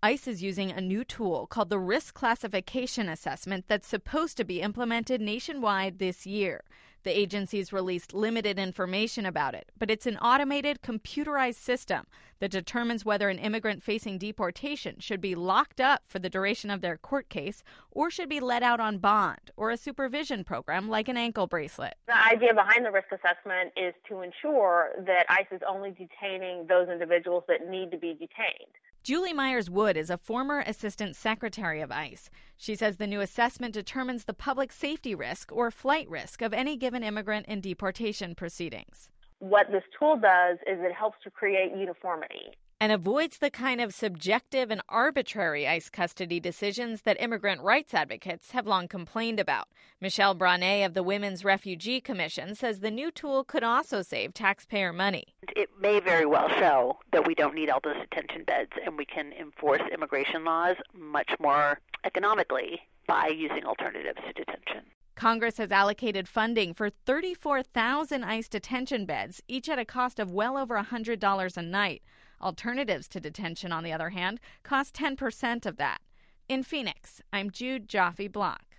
ICE is using a new tool called the Risk Classification Assessment that's supposed to be implemented nationwide this year. The agency's released limited information about it, but it's an automated, computerized system that determines whether an immigrant facing deportation should be locked up for the duration of their court case or should be let out on bond or a supervision program like an ankle bracelet. The idea behind the risk assessment is to ensure that ICE is only detaining those individuals that need to be detained. Julie Myers-Wood is a former assistant secretary of ICE. She says the new assessment determines the public safety risk or flight risk of any given immigrant in deportation proceedings. What this tool does is it helps to create uniformity. And avoids the kind of subjective and arbitrary ICE custody decisions that immigrant rights advocates have long complained about. Michelle Branet of the Women's Refugee Commission says the new tool could also save taxpayer money. It may very well show that we don't need all those detention beds and we can enforce immigration laws much more economically by using alternatives to detention. Congress has allocated funding for 34,000 ICE detention beds, each at a cost of well over $100 a night. Alternatives to detention, on the other hand, cost 10% of that. In Phoenix, I'm Jude Joffe Block.